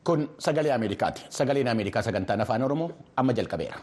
Kun sagalee Ameerikaati. Sagaleen Ameerikaa sagantaan afaan Oromoo amma jalqabeera.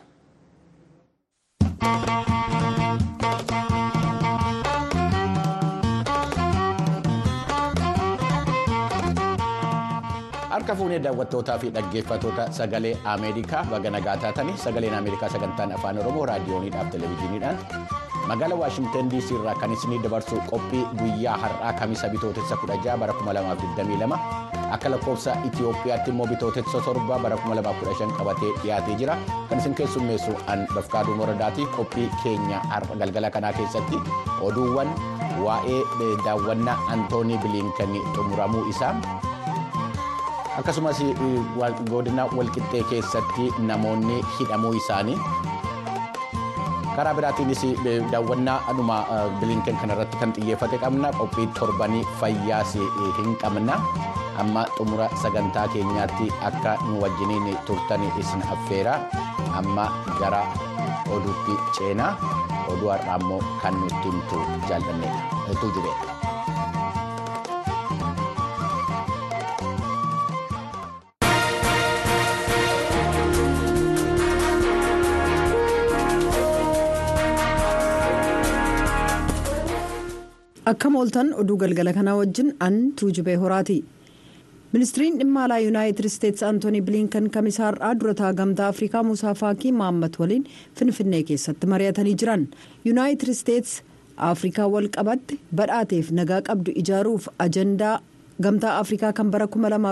Harka fuunee daawwattootaa fi dhaggeeffattoota sagalee Ameerikaa baga nagaa taatanii sagaleen Ameerikaa sagantaan afaan Oromoo raadiyooniidhaaf televezyiiniidhaan magaalaa Waashingtan DC irraa kan isinii dabarsu qophii guyyaa har'aa Kamisa Bitootessa 16 bara 2022 akka lakkoofsa Itiyoophiyaatti immoo Bitootessa 7 bara 2015 qabatee dhiyaatee jira. Kan isin keessummeessu an Bafqaaduu Moradaati. Qophii keenya har'a galgala kanaa keessatti oduuwwan waa'ee daawwannaa Antoonii Bilinkan xumuramuu isaa akkasumas godina walqixxee keessatti namoonni hidhamuu isaanii karaa biraatiinis daawwannaa aduma Bilinkan kanarratti kan xiyyeeffate qabna. Qophii torbanii fayyaas hin qabna. Amma xumura sagantaa keenyaatti akka nu wajjiniin turtan isin affeera. Amma gara oduutti ceenaa. Oduu har'aa immoo kan nutti himtu jaallanneedha. Tujubeedha. Akkam ooltan oduu galgala kanaa wajjin an Tuujubee Horaati. Ministiriin dhimma alaa Yuunaayitid Isteetsi Antoonii Bilinkan Kamisa har'aa durataa gamtaa Afrikaa Muusaa Faakii Mahammad waliin Finfinnee keessatti mari'atanii jiran. Yuunaayitid Isteetsi Afrikaa wal qabatte badhaateef nagaa qabdu ijaaruuf ajandaa gamtaa Afrikaa kan bara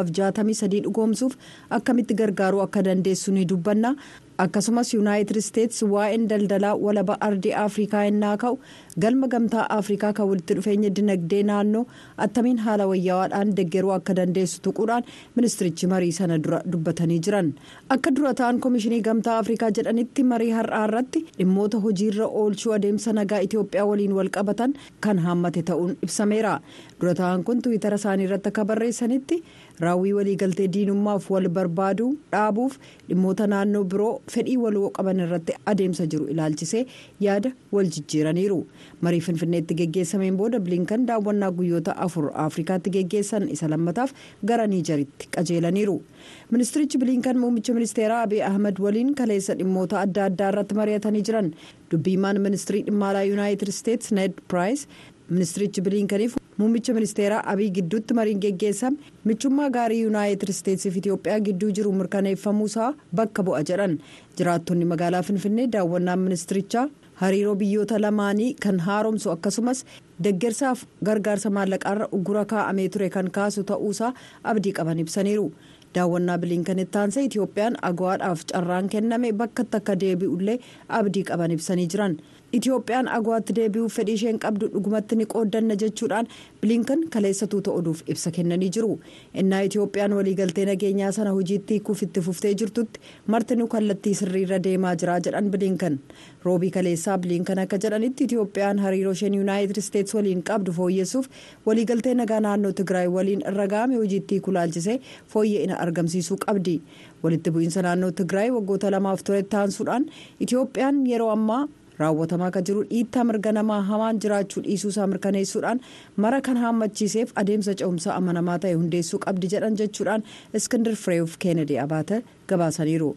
2063 dhugoomsuuf akkamitti gargaaruu akka dandeessu ni dubbanna. Akkasumas Yuunaayitid Isteetsi waa'een daldalaa walaba ardii Afrikaa innaa ka'u galma gamtaa Afrikaa kan walitti dhufeenya dinagdee naannoo attamiin haala wayyaa'aadhaan deeggaruu akka dandeessu tuquudhaan ministirichi marii sana dura dubbatanii jiran. Akka dura ta'an Komishinii Gamtaa Afrikaa jedhanitti marii har'aa irratti dhimmoota hojiirra oolchuu adeemsa nagaa Itiyoophiyaa waliin wal qabatan kan haammate ta'uun ibsameera. Dura ta'an kun Tiwiitara isaanii irratti akka barreessanitti raawwii waliigaltee diinummaaf wal barbaaduu dhaabuuf dhimmoota naannoo biroo fedhii waloo qaban irratti adeemsa jiru ilaalchisee yaada wal jijjiiraniiru. Marii Finfinneetti geggeessameen booda Bilinkan daawwannaa guyyoota 4 Afrikaatti geggeessan isa lammataaf gara Niijeritti qajeelaniiru. Ministirichi Bilinkan muummicha ministeeraa Abiy Ahmed waliin kaleessa dhimmoota adda addaa irratti mari'atanii jiran. Dubbiimaan ministirii dhimma alaa Yuunaayitid Isteetsi Ned Piraayis ministirichi Bilinkaniif muummicha ministeeraa Abiy gidduutti mariin geggeessame michummaa gaarii Yuunaayitid Isteetsiif Itiyoophiyaa gidduu jiru mirkaneeffamuusaa bakka bu'a jedhan. Jiraattonni magaalaa Finfinnee daawwannaan ministirichaa hariiroo biyyoota lamaanii kan haaromsu akkasumas deeggarsaaf gargaarsa maallaqaarra uggura kaa'amee ture kan kaasu ta'uusaa abdii qaban ibsaniiru. Daawwannaa Bilinkanitti aansee Itiyoophiyaan agwaadhaaf carraan kenname bakkatti akka deebi'ullee abdii qaban ibsanii jiran. Itiyoophiyaan agwaatti deebi'uuf fedhii isheen qabdu dhugumatti ni qooddanna jechuudhaan Bilinkan kaleessa tuuta oduuf ibsa kennanii jiru. Innaa Itiyoophiyaan waliigaltee nageenyaa sana hojiitti hiikuuf itti fuftee jirtutti martinuu kallattii sirriirra deemaa jira jedhan Bilinkan. Roobii kaleessaa Bilinkan akka jedhanitti Itiyoophiyaan hariiroo isheen Yuunaayitid Isteetsi waliin qabdu fooyyessuuf waliigaltee nagaa naannoo Tigraay waliin irra ga'ame hojiitti hiikuu ilaalchisee fooyya'ina argamsiisuu qabdi. Walitti bu'iinsa naannoo Tigraay waggoota 2 ture taansuudhaan Itiyoophiyaan yeroo ammaa raawwatamaa akka jiru dhiittaa mirga namaa hamaan jiraachuu dhiisuusaa mirkaneessuudhaan mara kan haammachiiseef adeemsa ce'umsaa amanamaa ta'e hundeessuu qabdi jedhan jechuudhaan Iskindir Fireef Keenedii Abaate gabaasaniiru.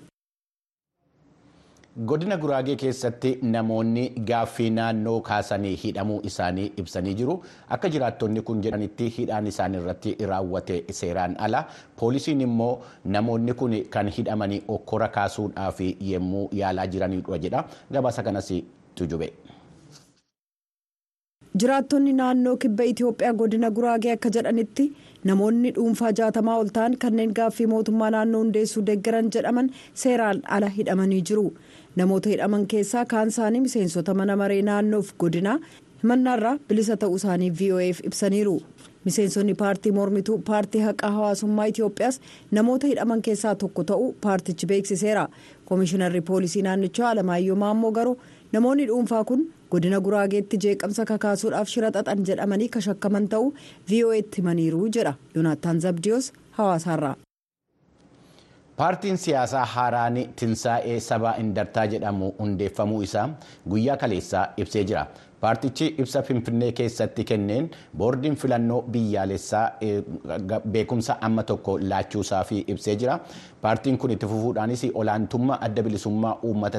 Godina Guraagee keessatti namoonni gaaffii naannoo kaasanii hidhamuu isaanii ibsanii jiru. Akka jiraattonni kun jedhanitti hidhaan isaanii irratti raawwate seeraan ala. Poolisiin immoo namoonni kun kan hidhamanii okkora kaasuudhaaf yemmuu yaalaa jiranidha jedha. Gabaasa kanas Tujube. Jiraattonni naannoo kibba Itiyoophiyaa godina Guraagee akka jedhanitti namoonni dhuunfaa 60 ol ta'an kanneen gaaffii mootummaa naannoo hundeessuu deeggaran jedhaman seeraan ala hidhamanii jiru. Namoota hidhaman keessaa kaan isaanii miseensota mana maree naannoof godinaa himannaarraa bilisa ta'uu isaanii VOA'f ibsaniiru. Miseensonni paartii mormituu paartii haqaa hawaasummaa Itiyoophiyaas namoota hidhaman keessaa tokko ta'uu paartichi beeksiseera. Komishinarri poolisii naannichaa Alamaayyoo Maammoo garuu namoonni dhuunfaa kun godina Guraageetti jeeqamsa kakaasuudhaaf shira xaxan jedhamanii kashakkaman ta'uu VOA'tti himaniiru jedha Yoonaataan Zabdiyoos hawaasaarraa. Paartiin siyaasaa haaraan Tinsaa'ee Sabaa Indartaa jedhamu hundeeffamuu isaa guyyaa kaleessaa ibsee jira. Paartichi ibsa Finfinnee keessatti kenneen boordiin filannoo biyyaalessaa beekumsa amma tokko laachuusaa fi ibsee jira. Paartiin kun itti fufuudhaanis olaantummaa adda bilisummaa uummata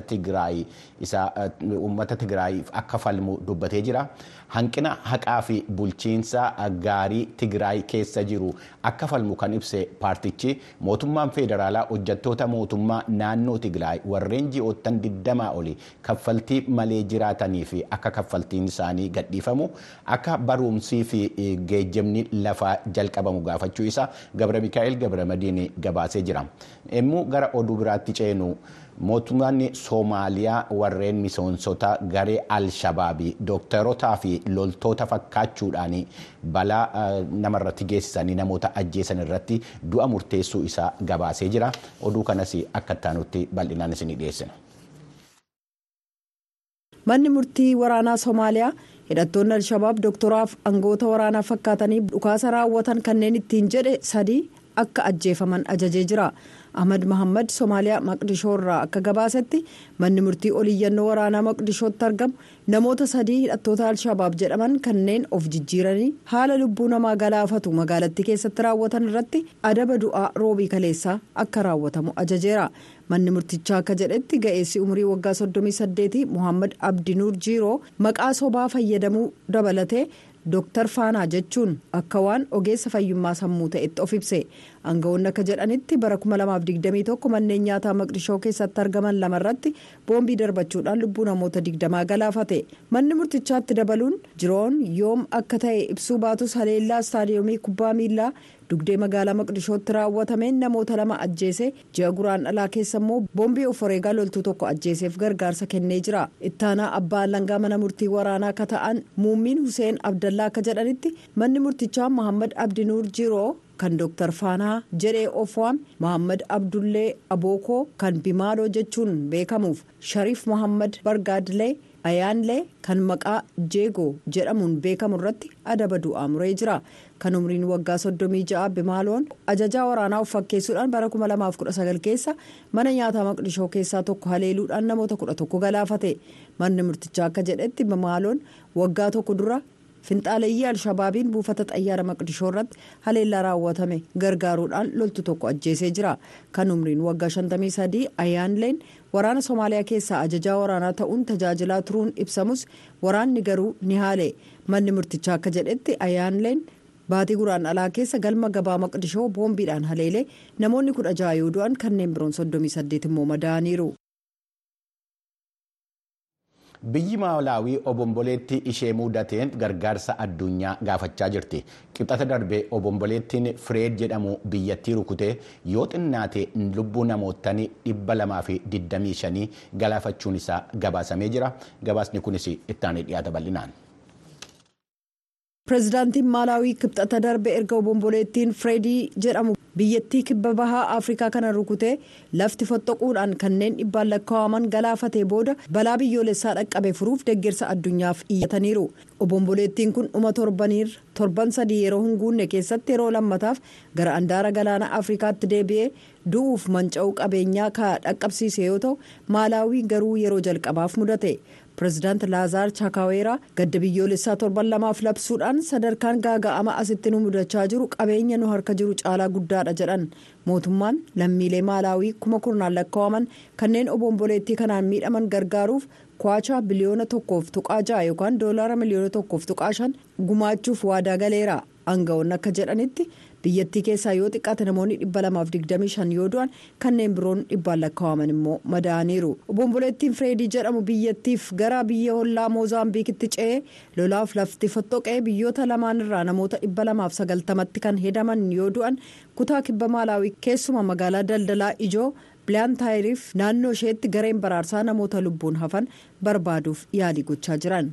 Tigraay akka falmu dubbatee jira. Hanqina haqaa fi bulchiinsa gaarii Tigraay keessa jiru akka falmu kan ibse paartichi mootummaan federaalaa hojjettoota mootummaa naannoo Tigraay warreen ji'oottan 20 oli kaffaltii malee jiraatanii fi akka kaffaltiin isaanii gadhiifamu akka barumsii fi geejjibni lafaa jalqabamu gaafachuu isaa Gabra Mikaa'el Gabramadiin gabaasee jira. Immoo gara oduu biraatti ceenu mootummaan Soomaaliyaa warreen miseensota garee Al-Shabaabii dooktarotaa fi loltoota fakkaachuudhaan balaa namarratti geessisanii namoota ajjeesan irratti du'a murteessuu isaa gabaasee jira. Oduu kanas akka taanutti bal'inaan isinii dhiyeessina. Manni murtii waraanaa Soomaaliyaa hidhattoonni Al-Shabaab dooktoraaf aangoota waraanaa fakkaatanii dhukaasa raawwatan kanneen ittiin jedhe 3 akka ajjeefaman ajajee jira. Ahmad Mohammad Soomaaliyaa Maqdishoo irraa akka gabaasetti manni murtii oliyyannoo waraanaa Maqdishootti argamu namoota 3 hidhattoota Al-Shabaab jedhaman kanneen of jijjiiranii haala lubbuu namaa galaafatu magaalattii keessatti raawwatan irratti adaba du'aa roobii kaleessaa akka raawwatamu ajajeera. Manni murtichaa akka jedhetti ga'eessi umurii waggaa 38 Mohammad Abdinuur Jiiroo maqaa sobaa fayyadamuu dabalatee Dooktar Faanaa jechuun akka waan ogeessa fayyummaa sammuu ta'etti of ibse. Aangawoonni akka jedhanitti bara 2021 manneen nyaataa Maqdishoo keessatti argaman 2 irratti boombii darbachuudhaan lubbuu namoota 20 galaafate. Manni murtichaatti dabaluun Jiroon yoom akka ta'e ibsuu baatus haleellaa istaadiyoomii kubbaa miilaa dugdee magaalaa Maqdishootti raawwatameen namoota 2 ajjeese ji'a Guraandhalaa keessa immoo boombii of wareegaa loltuu tokko ajjeeseef gargaarsa kennee jira. Ittaanaa abbaa alangaa mana murtii waraanaa akka ta'an Muummiin Huseen Abdallaa akka jedhanitti manni murtichaa Mohammad Abdinuur Jiroo kan Dooktar Faanaa jedhee of waame Mohammad Abdullee Abookoo kan Bimaaloo jechuun beekamuuf Shariif Mohammad Bargaadlee Ayaanlee kan maqaa Jeegoo jedhamuun beekamu irratti adaba du'aa muree jira. Kan umriin waggaa 36 Bimaaloon ajajaa waraanaa of fakkeessuudhaan bara 2019 keessa mana nyaataa Maqdishoo keessaa tokko haleeluudhaan namoota 11 galaafate. Manni murtichaa akka jedhetti Bimaaloon waggaa tokko dura finxaaleeyyii Al-Shabaabiin buufata xayyaara Maqdishoo irratti haleellaa raawwatame gargaaruudhaan loltuu tokko ajjeesee jira. Kan umriin waggaa 53 Ayaanleen waraana Soomaaliyaa keessaa ajajaa waraanaa ta'uun tajaajilaa turuun ibsamus waraanni garuu ni haale. Manni murtichaa akka jedhetti Ayaanleen baatii Guraandhalaa keessa galma gabaa Maqdishoo boombiidhaan haleelee namoonni 16 yoo du'an kanneen biroon 38 immoo madaa'aniiru. Biyyi Maalaawii obomboleettii ishee mudateen gargaarsa addunyaa gaafachaa jirti. Qibxata darbee obomboleettiin Fireed jedhamu biyyattii rukutee yoo xinnaate lubbuu namootanii 225 galaafachuun isaa gabaasamee jira. Gabaasni kunis ittaanee dhiyaata bal'inaan. Pireezidaantiin Maalaawii qibxata darbe erga obomboleettiin Fireedii jedhamu biyyattii kibba bahaa Afrikaa kana rukutee lafti fottoquudhaan kanneen dhibbaan lakkaa'aman galaafatee booda balaa biyyoolessaa dhaqqabe furuuf deeggarsa addunyaaf iyyataniiru. Obomboleettiin kun dhuma torban 3 yeroo hin guunne keessatti yeroo lammataaf gara andaara galaana Afrikaatti deebi'ee du'uuf manca'uu qabeenyaa dhaqqabsiise yoo ta'u Maalaawii garuu yeroo jalqabaaf mudate. Pireezidaant Laazaar Chaakaweeraa gadda biyyoolessaa 2 labsuudhaan sadarkaan gaaga'ama asitti nu mudachaa jiru qabeenya nu harka jiru caalaa guddaadha jedhan. Mootummaan lammiilee Maalaawii 10,000 lakkaa'aman kanneen obomboleettii kanaan miidhaman gargaaruuf kwaachaa biliyoona 1.6 yookaan doolaara miliyoona 1.5 gumaachuuf waadaa galeera. Aangawoonni akka jedhanitti biyyattii keessaa yoo xiqqaate namoonni 225 yoo du'an kanneen biroon 100 lakkaa'aman immoo madaa'aniiru. Obomboleettiin Fireedii jedhamu biyyattiif gara biyya hollaa Moozaambiikitti ce'ee lolaaf lafti fottoqee biyyoota lamaan irraa namoota 290tti kan hedaman yoo du'an kutaa kibba Maalaawii keessuma magaalaa daldalaa ijoo Bilaantaayiriif naannoo isheetti gareen baraarsaa namoota lubbuun hafan barbaaduuf yaalii gochaa jiran.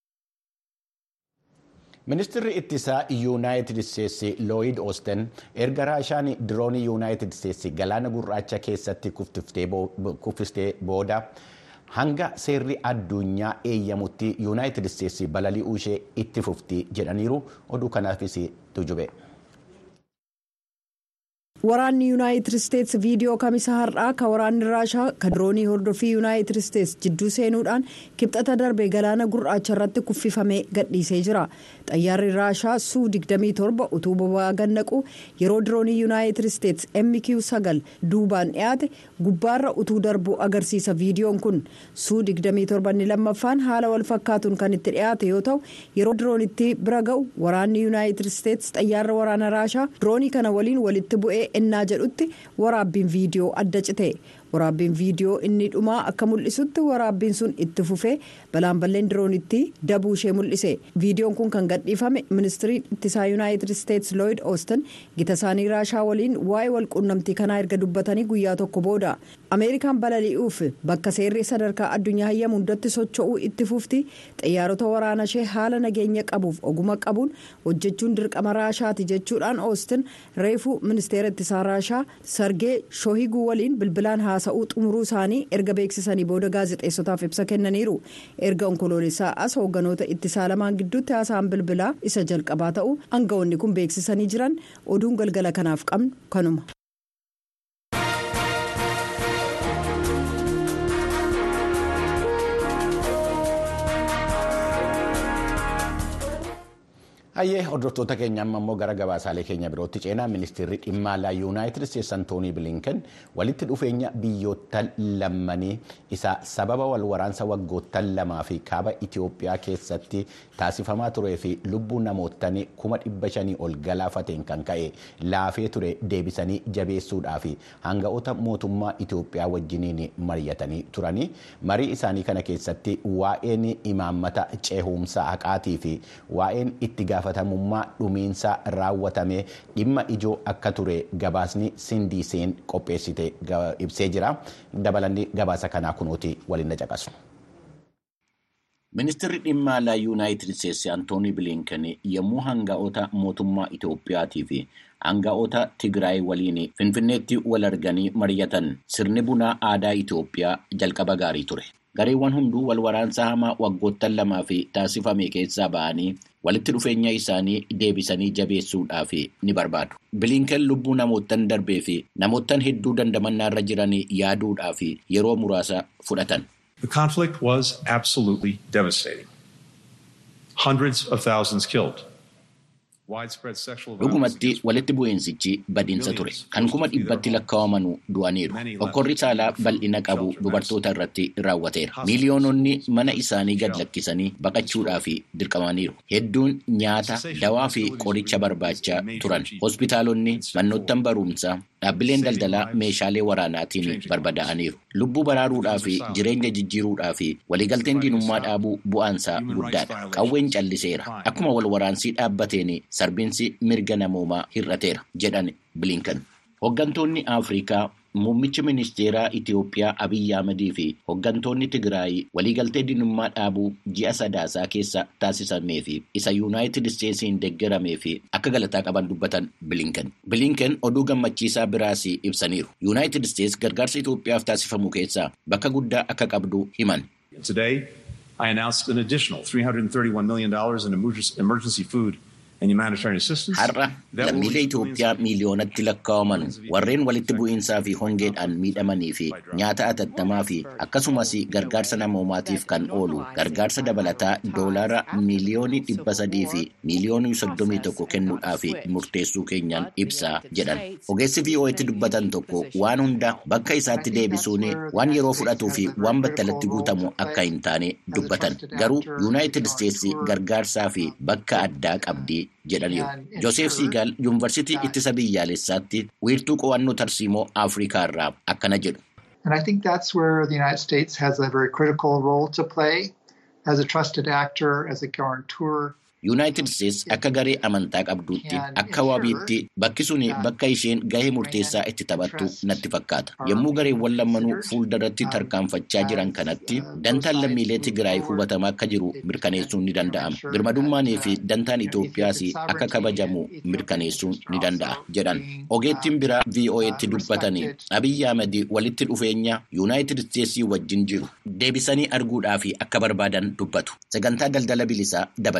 Ministeerri ittisaa Yuunaayitid Isteetsi Looyid Oosten erga Raashaan diroonii Yuunaayitid Isteetsi galaana gurraacha keessatti kuffistee booda hanga seerri addunyaa eeyyamutti Yuunaayitid Isteetsi balali'uu ishee itti fufti jedhaniiru. Oduu kanaafis tujube. Waraanni Yuunaayitid Isteets viidiyoo kamisa har'aa ka waraanni Raashaa ka diroonii hordofii Yuunaayitid Isteets jidduu seenuudhaan kibxata darbe galaana gurraacha irratti kuffifamee gadhiisee jira. Xayyaarri Raashaa Su-27 utuu boba'aa gannaqu yeroo diroonii Yuunaayitid Isteets MQ-9 duubaan dhiyaate gubbaarra utuu darbu agarsiisa viidiyoon kun. Su-27 lammaffaan haala wal fakkaatuun kan itti dhiyaate yoo ta'u yeroo diroonitti bira ga'u waraanni Yuunaayitid Isteets xayyaarra waraana Raashaa diroonii kana waliin walitti bu'ee ennaa jedhutti waraabbiin viidiyoo adda cite. Waraabbiin viidiyoo inni dhumaa akka mul'isutti waraabbiin sun itti fufee balaan diroonitti dabuu ishee mul'ise. Viidiyoon kun kan gadhiifame ministiriin ittisaa Yuunaayitid Isteets Lloyd Austin gita isaanii Raashaa waliin waa'ee walquunnamtii kanaa erga dubbatanii guyyaa tokko booda. Ameerikaan balali'uuf bakka seerri sadarkaa addunyaa hayyamu hundatti socho'uu itti fufti. Xiyyaarota waraana ishee haala nageenya qabuuf oguma qabuun hojjechuun dirqama Raashaati jechuudhaan Austin reefuu ministeera ittisaa Raashaa Sargee Shohiguu waliin bilbilaan haasa'uu xumuruu isaanii erga beeksisanii booda gaazexeessotaaf ibsa kennaniiru. Erga onkoloolessaa as hoogganoota ittisaa lamaan gidduutti haasaan bilbilaa isa jalqabaa ta'u aangawoonni kun beeksisanii jiran oduun galgala kanaaf qabnu kanuma. Hayyee hordoftoota keenya amma immoo gara gabaasaalee keenya birootti ceenaa ministeerri dhimma alaa Yuunaayitid Isteets Antoonii Bilinken walitti dhufeenya biyyoota lammanii isa sababa wal waraansa waggoottan lamaa fi kaaba Itoophiyaa keessatti taasifamaa turee fi lubbuu namootaa 500,000 ol galaafateen kan ka'e laafee ture deebisanii jabeessuudhaa fi hanga'oota mootummaa Itoophiyaa wajjiniin mari'atanii turanii marii isaanii kana keessatti waa'een imaammata ceehumsa haqaatii fi waa'een itti gaafatamummaa dhumiinsa raawwatame dhimma ijoo akka ture gabaasni Sindiiseen qopheessite ibsee jira. Dabalanni gabaasa kanaa kunooti waliin caqasu. Ministeerri dhimma alaa Yuunaayitid Isteets Antoonii Bilinken yommuu hanga'oota mootummaa Itoophiyaatii fi hanga'oota Tigraay waliin Finfinneetti wal arganii mari'atan sirni bunaa aadaa Itoophiyaa jalqaba gaarii ture. Gareewwan hunduu wal waraansa hamaa waggoottan lamaa fi taasifame keessaa ba'anii walitti dhufeenya isaanii deebisanii jabeessuudhaaf ni barbaadu. Bilinken lubbuu namootan darbee fi namootan hedduu dandamannaarra jiran yaaduudhaaf yeroo muraasa fudhatan. The conflict was absolutely devastating. Hundreds of thousands killed. Dhugumatti walitti bu'iinsichi badiinsa ture. Kan 100,000 lakkaa'aman du'aniiru. Okkorri saalaa bal'ina qabu dubartoota irratti raawwateera. Miiliyoononni mana isaanii gad lakkisanii baqachuudhaaf dirqamaniiru. Hedduun nyaata, dawaa fi qoricha barbaachaa turan. Hospitaalonni, manoottan barumsaa, dhaabbileen daldalaa meeshaalee waraanaatiin barbadaa'aniiru. Lubbuu baraaruudhaa fi jireenya jijjiiruudhaa fi waliigalteen diinummaa dhaabuu bu'aansaa guddaadha. Qawween calliseera. Akkuma wal waraansii dhaabbateen sarbiinsi mirga namoomaa hir'ateera jedhan Bilinken. Hoggantoonni Afrikaa, muummichi ministeeraa Itoophiyaa Abiyyi Ahmedii fi hoggantoonni Tigraay waliigaltee diinummaa dhaabuu ji'a sadaasaa keessa taasisamee fi isa Yuunaayitid Isteetsiin deeggaramee fi akka galataa qaban dubbatan Bilinken. Bilinken oduu gammachiisaa biraas ibsaniiru. Yuunaayitid Isteets gargaarsa Itoophiyaaf taasifamu keessaa bakka guddaa akka qabdu himan. Today, I announced an additional $331 million in emergency food Har'a lammiilee Itoophiyaa miiliyoonatti lakkaa'aman warreen walitti bu'iinsaa fi hongeedhaan miidhamanii fi nyaata atattamaa fi akkasumas gargaarsa namoomaatiif kan oolu gargaarsa dabalataa doolaara miiliyoonii 300 fi miiliyoonii 31 kennuudhaaf murteessuu keenyaan ibsaa jedhan. Ogeessi VOA'tti dubbatan tokko waan hunda bakka isaatti deebisuun waan yeroo fudhatuu fi waan battalatti guutamu akka hin taane dubbatan. Garuu Yuunaayitid Isteets gargaarsaa fi bakka addaa qabdi jedhaniiru. Joosef Siigaal yuunivarsiitii ittisa biyyaalessaatti wiirtuu qo'annoo tarsiimoo Afrikaa irraa akkana jedhu. And I think that's where the United States has a very critical role to play as a trusted actor, as a guarantor. Yuunaayitid Isteets akka garee amantaa qabduutti akka waabiitti bakki sun bakka isheen gahee murteessaa itti taphattu natti fakkaata. Yommuu gareewwan lammanuu fuulduratti tarkaanfachaa jiran kanatti dantaan lammiilee Tigraay hubatamaa akka jiru mirkaneessuun ni danda'ama. Birmadummaanii fi dantaan Itoophiyaas akka kabajamu mirkaneessuun ni danda'a jedhan. Ogeettiin biraa VOA'tti dubbatanii Abiyyi Ahmed walitti dhufeenya Yuunaayitid Isteetsii wajjin jiru deebisanii arguudhaaf akka barbaadan dubbatu. Sagantaa daldala bilisaa dabalatee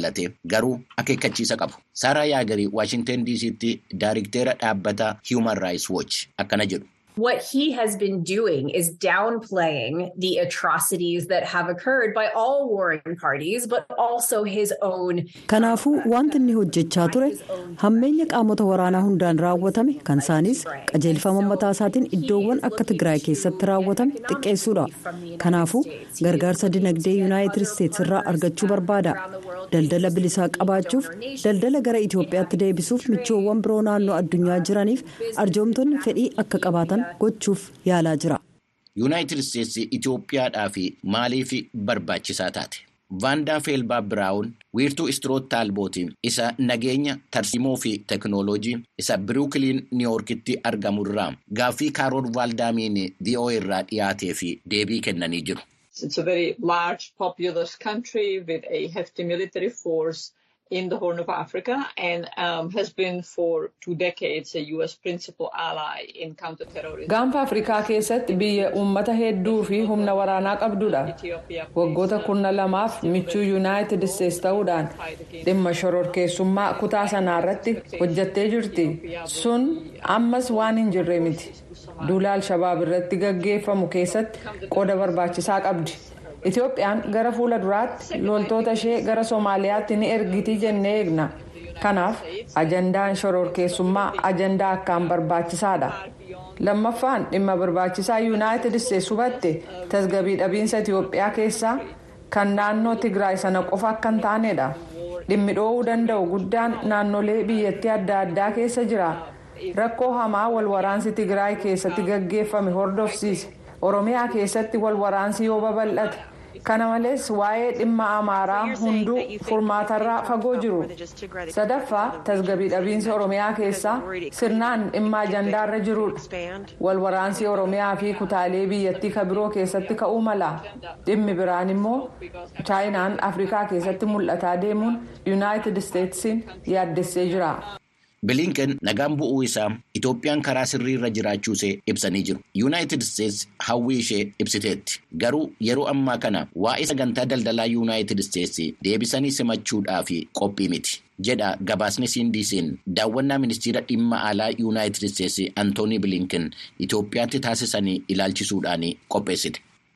garuu akeekkachiisa qabu. Saaraa Yaagarii Waashingtan DC'tti daayirikteera dhaabbata Human Rights Watch akkana jedhu. What he has been doing is downplaying the atrocities that have occurred by all warring parties, but also his own. Kanaafuu wanti inni hojjechaa ture hammeenya qaamota waraanaa hundaan raawwatame kan isaanis qajeelfama mataa isaatiin iddoowwan akka Tigraay keessatti raawwatame xiqqeessuudha. Kanaafuu gargaarsa dinagdee Yuunaayitid Isteets irraa argachuu barbaada. Daldala bilisaa qabaachuuf, daldala gara Itoophiyaatti deebisuuf michoowwan biroo naannoo addunyaa jiraniif arjoomtonni fedhii akka qabaatan gochuuf yaalaa jira. Yuunaayitid Isteetsi Itoophiyaadhaaf maaliif barbaachisaa taate? Vaandaa Feelbaa Biraawun wiirtuu Istiroot Taalbootii isa nageenya tarsiimoo fi teekinooloojii isa Biruukiliin Niiwuorkitti argamu irraa gaaffii Kaarool Vaaldaamiin VOA irraa dhiyaatee fi deebii kennanii jiru. It's a very large, populous country with a hefty military force in the Horn of Africa and has been for 2 decades a U.S. principal ally in counterterrorism. Gaanfa Afrikaa keessatti biyya uummata hedduu fi humna waraanaa qabdudha. Waggoota 12 michuu Yuunaayitid Isteets ta'uudhaan dhimma shororkeessummaa kutaa sanaa irratti hojjattee jirti. Sun ammas waan hin jirre miti. Duula Al-Shabaab irratti gaggeeffamu keessatti qooda barbaachisaa qabdi. Itoophiyaan gara fuula duraatti loltoota ishee gara Soomaaliyaatti ni ergiti jennee eegna. Kanaaf ajandaan shororkeessummaa ajandaa akkaan barbaachisaadha. Lammaffaan dhimma barbaachisaa Yuunaayitid Isteets hubatte tasgabbii dhabiinsa Itoophiyaa keessaa kan naannoo Tigraay sana qofa akka hin taanedha. Dhimmi dhoowuu danda'u guddaan naannolee biyyattii adda addaa keessa jira. Rakkoo hamaa walwaraansi Tigraay keessatti gaggeeffame hordofsiise. Oromiyaa keessatti walwaraansi yoo babal'ate. Kana malees waa'ee dhimma Amaaraa hunduu furmaatarraa fagoo jiru. Sadaffaa tasgabbii dhabiinsa Oromiyaa keessaa sirnaan dhimma ajandaarra jirudha. Walwaraansi Oromiyaa fi kutaalee biyyattii kabiroo keessatti ka'uu mala. Dhimmi biraan immoo Chaayinaan Afrikaa keessatti mul'ataa deemuun Yuunaayitid Isteetsiin yaaddessee jira. Bilinken nagaan bu'uu isaa Itoophiyaan karaa sirrii irra jiraachuusee ibsanii jiru. Yuunaayitid Isteets hawwii ishee ibsiteetti. Garuu yeroo ammaa kana waa'ee sagantaa daldalaa Yuunaayitid Isteets deebisanii simachuudhaaf qophii miti. Jedha gabaasni CNBC'n daawwannaa ministeera dhimma alaa Yuunaayitid Isteets Antoonii Bilinken Itoophiyaatti taasisanii ilaalchisuudhaan qopheessite.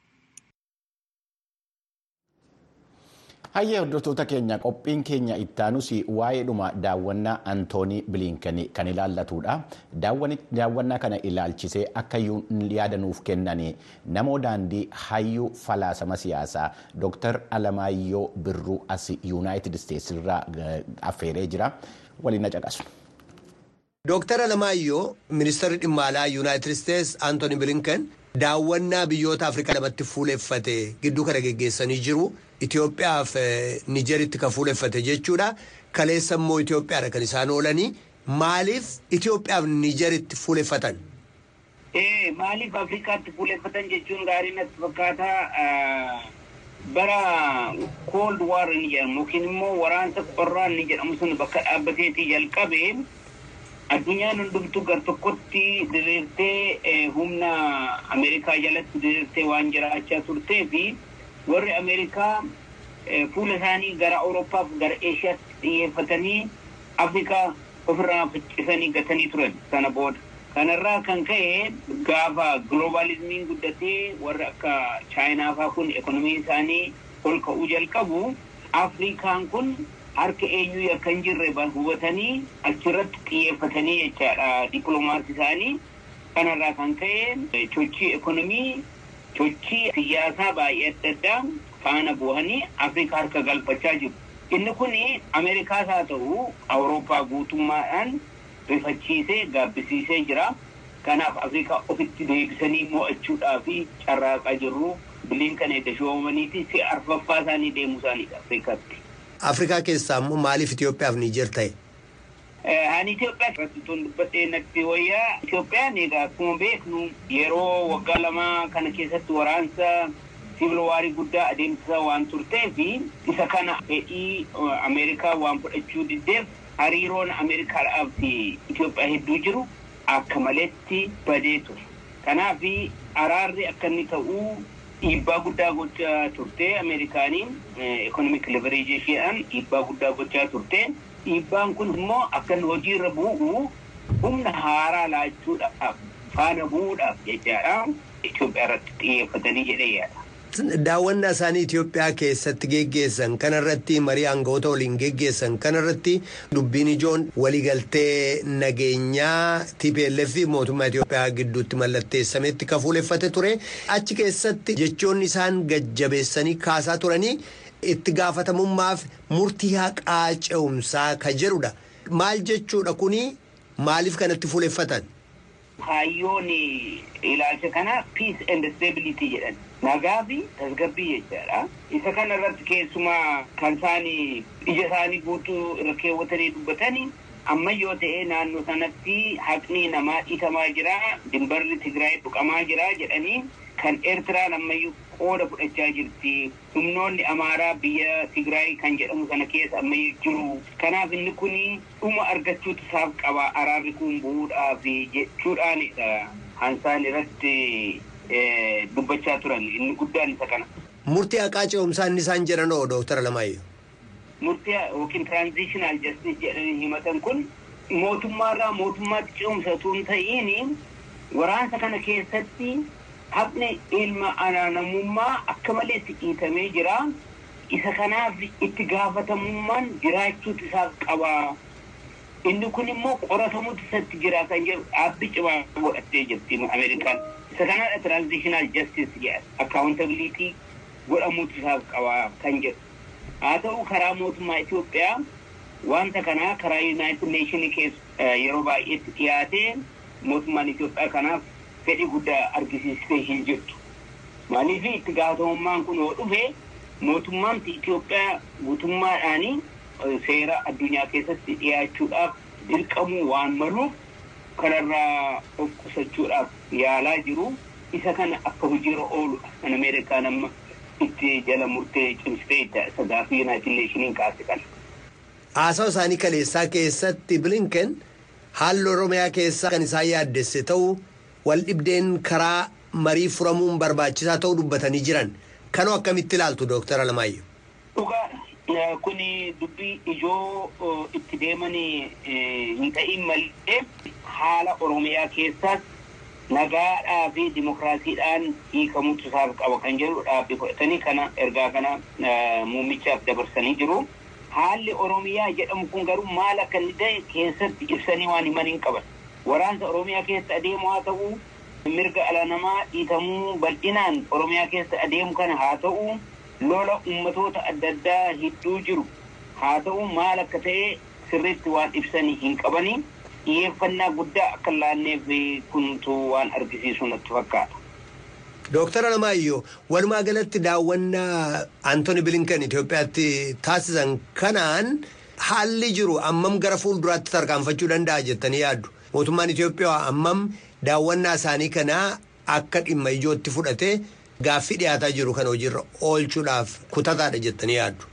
Hayyee hordoftoota keenya qophiin keenya ittaanus waa'eedhuma daawwannaa Antoonii Bilinken kan ilaallatudha. Daawwannaa kana ilaalchisee akka yaadanuuf kennanii namoo daandii hayyuu falaasama siyaasaa Dr. Alamaayyoo Birruu as Yuunaayitid Isteets irraa affeeree jira. Waliin na caqasu. Dr. Alamaayyoo ministeerri dhimma alaa Yuunaayitid Isteets Antoonii Bilinken daawwannaa biyyoota Afrikaa lamatti fuuleffate gidduu kana geggeessanii jiru. Itoophiyaa fi Niijeritti kan fuuleffate jechuudha. Kaleessa immoo Itoophiyaadha kan isaan oolanii. Maaliif Itoophiyaa fi Niijeritti fuuleffatan? Maaliif Afrikaatti fuuleffatan jechuun gaarii natti fakkaata. Bara Cold War ni jedhamu yookiin immoo waraansa qorraa ni jedhamu sun bakka dhaabbateetii jalqabe. Addunyaan hundumtuu gar tokkotti diriirtee humna Ameerikaa jalatti diriirtee waan jiraachaa turtee fi warri Ameerikaa fuula isaanii gara Awurooppaa fi gara Eeshiyaatti xiyyeeffatanii Afrikaa ofirraa faccisanii gatanii turan sana booda. Kanarraa kan ka'e gaafa globalizimiin guddatee warri akka Chaayinaa fa'aa kun ekonomii isaanii ol ka'uu jalqabu Afrikaan kun harka eenyuu akka hin jirre hubatanii achirratti xiyyeeffatanii jechaadha dippiloomaasii isaanii. Kanarraa kan ka'e sochii ekonomii sochii siyaasaa baay'ee adda addaa faana bu'anii Afrikaa harka galfachaa jiru. Inni kun Ameerikaas haa ta'u Awurooppaa guutummaadhaan rifachiisee gaabbisiisee jira. Kanaaf Afrikaa ofitti deebisanii mo'achuudhaaf carraaqaa jirru. Bilinken edda shoomaniiti si arfaffaa isaanii deemuu isaaniidha Afrikaatti. Afrikaa keessaa immoo maaliif Itoophiyaa fi Niijer ta'e? Ani Itoophiyaa irratti dubbadhee natti wayyaa. Itoophiyaan egaa akkuma beeknu yeroo waggaa lamaa kana keessatti waraansa siivil waarii guddaa adeemsisaa waan turtee fi isa kana fedhii Ameerikaa waan fudhachuu diddeef hariiroon Ameerikaadhaaf Itoophiyaa hedduu jiru akka maletti badee ture. Kanaaf araarri akka inni ta'uu dhiibbaa guddaa gochaa turte Ameerikaaniin economic leverage isheedhaan dhiibbaa guddaa gochaa turte. Dhiibbaan kun immoo akka hojiirra bu'u humna haaraa laachuudhaaf faana bu'uudhaaf jechaadha Itoophiyaa irratti xiyyeeffatanii jedhee yaada. Daawwannaa isaanii Itoophiyaa keessatti geggeessan kanarratti marii aangawoota waliin geggeessan kanarratti dubbiin ijoon waliigaltee nageenyaa TPLF fi mootummaa Itoophiyaa gidduutti mallatteessametti kafuuleffate ture. Achi keessatti jechoonni isaan gajjabeessanii kaasaa turanii itti gaafatamummaaf murtii haqaa ce'umsaa ka jedhudha. Maal jechuudha kuni maaliif kanatti fuuleffatan? Hayyoon ilaalcha kana peace and stability jedhan. Nagaa fi tasgabbii jechaadha. Isa kana irratti keessumaa kan isaanii ija isaanii guutuu irra keewwatanii dubbatanii amma yoo ta'e naannoo sanatti haqni namaa dhiitamaa jira, dimbarri Tigraay tuqamaa jira jedhanii kan Eertiraan ammayyuu qooda fudhachaa jirti. Humnoonni Amaaraa biyya Tigraay kan jedhamu sana keessa ammayyuu jiru. Kanaaf inni kun dhuma argachuutu isaaf qaba araarri kun bu'uudhaaf jechuudhaanidha. Hansaan irratti dubbachaa turan inni guddaan isa kana. Murtii haqaa ce'umsaa inni isaan jedhanoo Dr. Alamaayyoo. Murtii yookiin transitional justice jedhanii himatan kun mootummaarraa mootummaatti ce'umsatu hin ta'iin waraansa kana keessatti haqni ilma namummaa akka malee dhiitamee jira. Isa kanaaf itti gaafatamummaan jiraachuutu isaaf qaba. Inni kun immoo qoratamuutu isatti jira kan jedhu dhaabbi cimaa godhattee jirti Ameerikaan. Isa kanaadha transitional justice jedha. Accountability godhamuutu isaaf qaba kan jedhu. Haa ta'u karaa mootummaa Itoophiyaa wanta kanaa karaa United Nations keessa yeroo baay'eetti dhiyaatee mootummaan Itoophiyaa kanaaf fedhii guddaa argisiistee hin jirtu. Maaliif itti gaafatamummaan kun yoo dhufe mootummaan Itoophiyaa guutummaadhaan seera addunyaa keessatti dhiyaachuudhaaf dirqamuu waan maluuf kanarraa of qusachuudhaaf yaalaa jiru. Isa kana akka hojiirra oolu kan Ameerikaan amma itti jala murtee cimsitee isa gaaffii United Nations kaase kana. Haasawa isaanii kaleessaa keessatti Blinken haalli Oromiyaa keessaa kan isaan yaaddesse ta'uu wal dhibdeen karaa marii furamuun barbaachisaa ta'uu dubbatanii jiran. Kanoo akkamitti ilaaltu Dr. Alamaayyoo? Dhugaadha. Kuni dubbii ijoo itti deemanii hin ta'in malee haala Oromiyaa keessaas nagaadhaa fi dimokiraasiidhaan hiikamuutu isaaf qaba kan jedhu dhaabbii fudhatanii kana ergaa kana muummichaaf dabarsanii jiru. Haalli Oromiyaa jedhamu kun garuu maal akka inni ta'e keessatti ibsanii waan himan hin qaban. Waraansa Oromiyaa keessa adeemu haa ta'u, mirga ala namaa dhiitamuu bal'inaan Oromiyaa keessa adeemu kana haa ta'u, lola ummatoota adda addaa hedduu jiru haa ta'u maal akka ta'e sirriitti waan ibsanii hin qabanii. Xiyyeeffannaa guddaa akka laanneef kuntu waan argisiisu natti fakkaata. Dr. Alamaayyoo walumaa galatti daawwannaa Anthony Blinken Itoophiyaatti taasisan kanaan haalli jiru ammam gara fuulduraatti tarkaanfachuu danda'a jettanii yaaddu? Mootummaan Itoophiyaa ammam daawwannaa isaanii kanaa akka dhimma ijootti fudhatee gaaffii dhiyaataa jiru kan hojiirra oolchuudhaaf kutataadha jettanii yaaddu?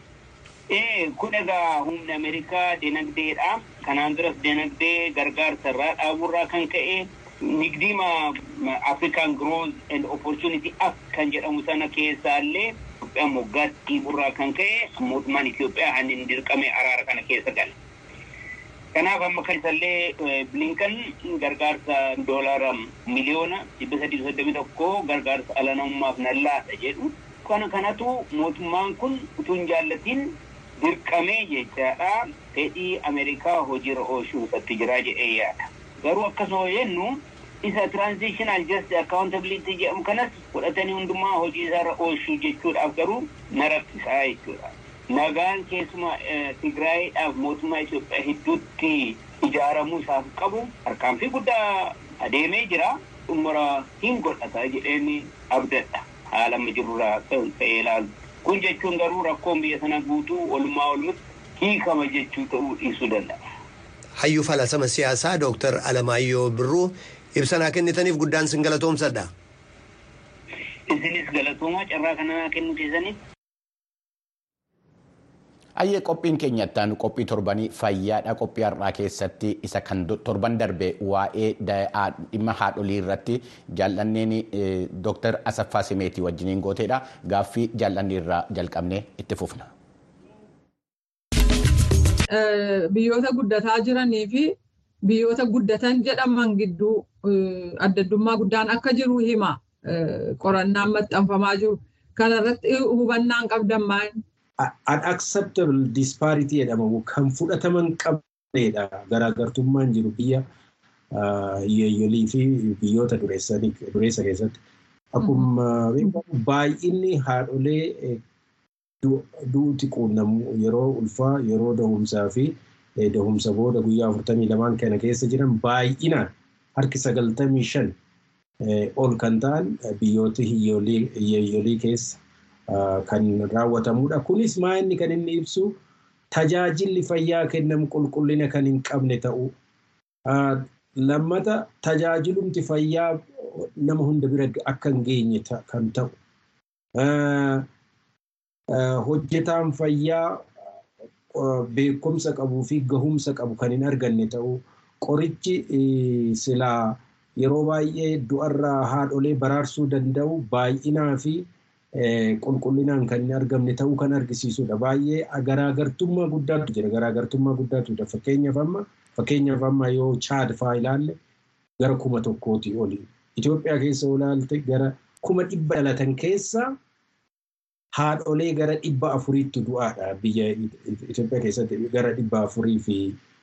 Kun egaa humna Ameerikaa dinagdeedha. Kanaan duras dinagdee gargaarsa irraa dhaaburraa kan ka'e nigdiima African Growth and Opportunity Act kan jedhamu sana keessaallee Itoophiyaan moggaatti dhiiburraa kan ka'e mootummaan Itoophiyaa hannin dirqamee araara kana keessa gala. Kanaaf amma keessallee Blinken gargaarsa doolaara miliyoona 331 gargaarsa ala namummaaf nan laata jedhu. Kanatu mootummaan kun utuu hin jaallatiin dirqamee jechaadha fedhii Ameerikaa hojiirra oolchuu irratti jira jedhee yaada. Garuu akkasuma jennu isa transitional justice accountability jedhamu kanas fudhatanii hundumaa hojii isaarra oolchuu jechuudhaaf garuu na rakkisaa jechuudha. Nagaan keessuma Tigraayiidhaaf mootummaa Itoophiyaa hedduutti ijaaramuu isaaf qabu harkaanfii guddaa adeemee jira. Umura hin godhata jedheen abdadha. Haala amma jirurraa ta'ee ilaalu. Kun jechuun garuu rakkoon biyya sana guutuu walumaa walumatti hiikama jechuu ta'uu dhiisuu danda'a. Hayyuu falaasama siyaasaa Dr. Alamaayyoo Birruu ibsa kennitaniif guddaan sin galatoomsadha. Isinis galatoomaa carraa kana kennu keessaniif. Ayyee qophiin keenyattaan qophii torbanii fayyaadha. Qophii har'aa keessatti isa kan torban darbe waa'ee dhimma haadholii irratti jaallanneen Dr. Asaffaa Simeetii wajjiniin gooteedha. Gaaffii jaallannee irraa jalqabnee itti fufna. Biyyoota guddataa jiranii fi biyyoota guddatan jedhaman gidduu addaddummaa guddaan akka jiru hima. Qorannaan maxxanfamaa jiru. Kanarratti hubannaan qabdan maal? Unacceptable disparity jedhamu kan fudhataman qabneedha. Garaagartummaan jiru biyya hiyyeeyyolii fi biyyoota dureessa keessatti. Akkuma beekamu baay'inni haadholee duuti quunnamu yeroo ulfaa, yeroo dahumsaa fi dahumsa booda guyyaa 42 kana keessa jiran baay'inaan harki 95 ol kan ta'an biyyoota hiyyeeyyolii keessa. Kan raawwatamudha. Kunis maa'inni kan inni ibsu tajaajilli fayyaa kennamu qulqullina kan hin qabne ta'u. Lammata tajaajilumti fayyaa nama hunda bira akka hin geenye kan ta'u. Hojjetaan fayyaa beekumsa qabuu fi gahumsa qabu kan hin arganne ta'u. Qorichi silaa yeroo baay'ee du'arraa haadholee baraarsuu danda'u baay'inaa fi qulqullinaan kan hin argamne ta'uu kan argisiisudha. Baay'ee garaagartummaa guddaatu jira. Garaagartummaa guddaatu jira. Fakkeenyaaf amma yoo Chaad fa'aa ilaalle gara 1,000 oli. Itoophiyaa keessa ilaalte gara 100,000 dhalatan keessa haadholee gara 400tti du'aadha. Biyya Itoophiyaa keessatti gara 400 fi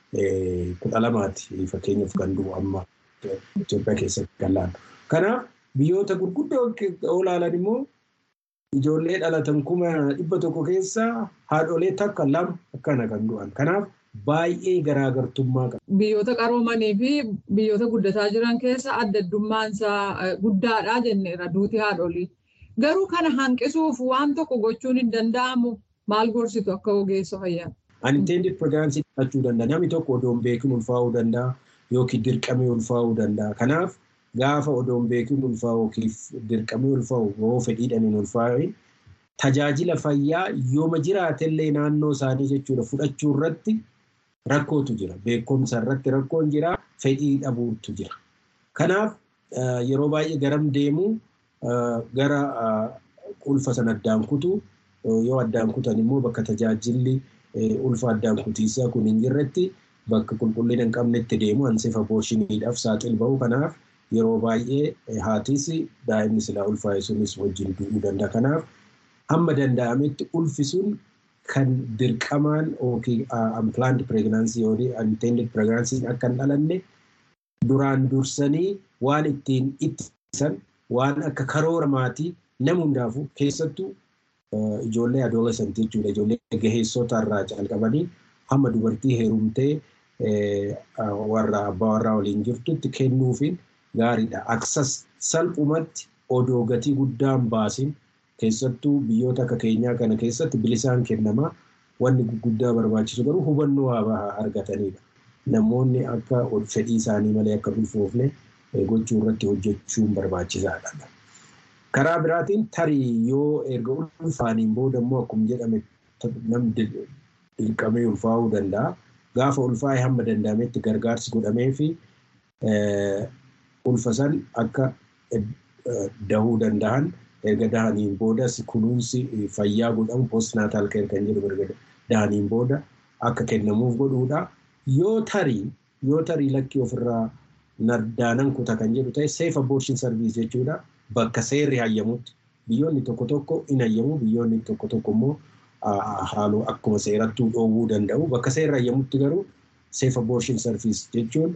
12 fakkeenyaaf kan du'u amma Itoophiyaa keessatti kan laalu. Kanaaf biyyoota gurguddoo olaalan immoo ijoollee dhalatan 100,000 keessa haadholee takka lama akkana kan du'an. Kanaaf baay'ee garaagartummaa qaba. Biyyoota qaroomanii fi biyyoota guddataa jiran keessa addaddummaan isaa guddaadha jenneera duuti haadholii. Garuu kana hanqisuuf waan tokko gochuun hin danda'amu maal gorsitu akka ogeessa fayyaa? Unintended pregnancy dhachuu danda'a. Namni tokko odoon beekin ulfaa'uu danda'a yookiin dirqamee ulfaa'uu danda'a. Kanaaf gaafa odoon beekin ulfaa'uu yookiin dirqamee ulfaa'u yoo fedhiidhaan hin ulfaa'in tajaajila fayyaa yooma jiraatellee naannoo isaanii jechuudha fudhachuu irratti rakkootu jira. Beekumsa irratti rakkoon jira. Fedhii dhabuutu jira. Kanaaf yeroo baay'ee garam deemu gara ulfa sana addaan kutu yoo addaan kutan immoo bakka tajaajilli ulfa addaan kutiisaa kun hin jirretti bakka qulqullina hin qabnetti deemu ansefa booshiniidhaaf saaxil bahu. Kanaaf yeroo baay'ee haatis daa'imni silaa ulfaa'e sunis wajjin du'uu danda'a. Kanaaf hamma danda'ametti ulfi sun kan dirqamaan yookiin unplanned pregnancy yookiin unintended pregnancy akka hin dhalanne duraan dursanii waan ittiin ittisan waan akka karoora maatii nama hundaafuu keessattuu ijoollee adolescent jechuudha. Ijoollee gaheessota irraa calqabanii hamma dubartii heerumtee warra abbaa warraa waliin jirtutti kennuufiin gaariidha. Aksas salphumatti odoo gatii guddaan baasin keessattuu biyyoota akka keenyaa kana keessatti bilisaan kennamaa wanni guddaa barbaachisu garuu hubannoo haa argatanidha. Namoonni akka fedhii isaanii malee akka ulfoofne gochuu irratti hojjechuun barbaachisaadha. Karaa biraatiin tarii yoo erga ulfaaniin booda immoo akkuma jedhame namni dirqamee ulfaa'uu danda'a. Gaafa ulfaa'e hamma danda'ametti gargaarsi godhamee fi ulfa san akka dahuu danda'an erga dahaniin boodas kunuunsi fayyaa godhamu postnatal care kan jedhu erga dahaniin booda akka kennamuuf godhuudha. Yoo tarii lakkii ofirraa nardaanan kuta kan jedhu ta'e safe abortion service jechuudha. Bakka seerri hayyamutti biyyoonni tokko tokko hin hayyamu, biyyoonni tokko tokko immoo haaluu akkuma seerattuu dhoowwuu danda'u. Bakka seerri hayyamutti garuu safe abortion service jechuun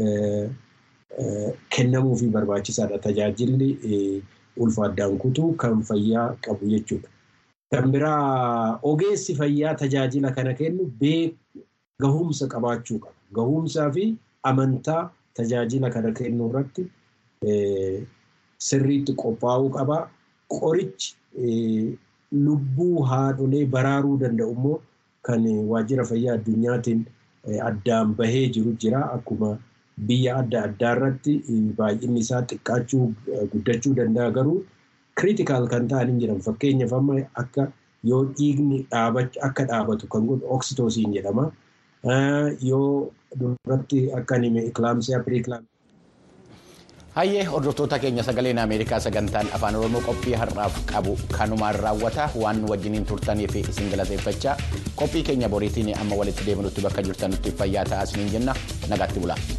kennamuufi barbaachisaadha. Tajaajilli ulfa addaan kutuu kan fayyaa qabu jechuudha. Kan biraa ogeessi fayyaa tajaajila kana kennu gahumsa qabaachuu qaba. Gahumsaa fi amantaa tajaajila kana kennu irratti sirriitti qophaa'uu qaba. Qorichi lubbuu haadholee baraaruu danda'u immoo kan waajjira fayyaa addunyaatiin addaan bahee jiru jira. Akkuma biyya adda addaa irratti baay'inni isaa xiqqaachuu guddachuu danda'a garuu critical kan ta'an hin jiran. Fakkeenyaaf amma akka yoo dhiigni akka dhaabatu kan godhu oksitoosiin jedhama. Yoo duratti akka nime iklaamsiyaa piriiklaamsiyaa. Hayyee hordoftoota keenya sagaleen Ameerikaa sagantaan afaan Oromoo qophii har'aaf qabu kanumaan raawwata waan wajjiniin turtanii fi isin galateeffachaa qophii keenya boriitiin amma walitti deebinutti bakka jirtanutti fayyaa ta'aa isiniin jenna nagaatti bulaa.